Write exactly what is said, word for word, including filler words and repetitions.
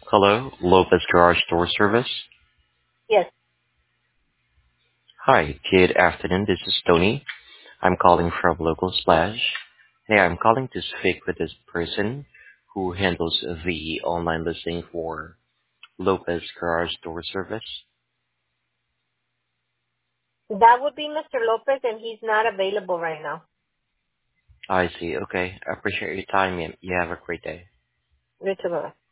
Hello, Lopez Garage Door Service. Yes, Hi, good afternoon. This is Tony. I'm calling from Local Splash. Hey, I'm calling to speak with this person who handles the online listing for Lopez Garage Door Service. that would be Mister Lopez, and he's not available right now. I see. Okay. I appreciate your time. You you have a great day. You too, bye-bye.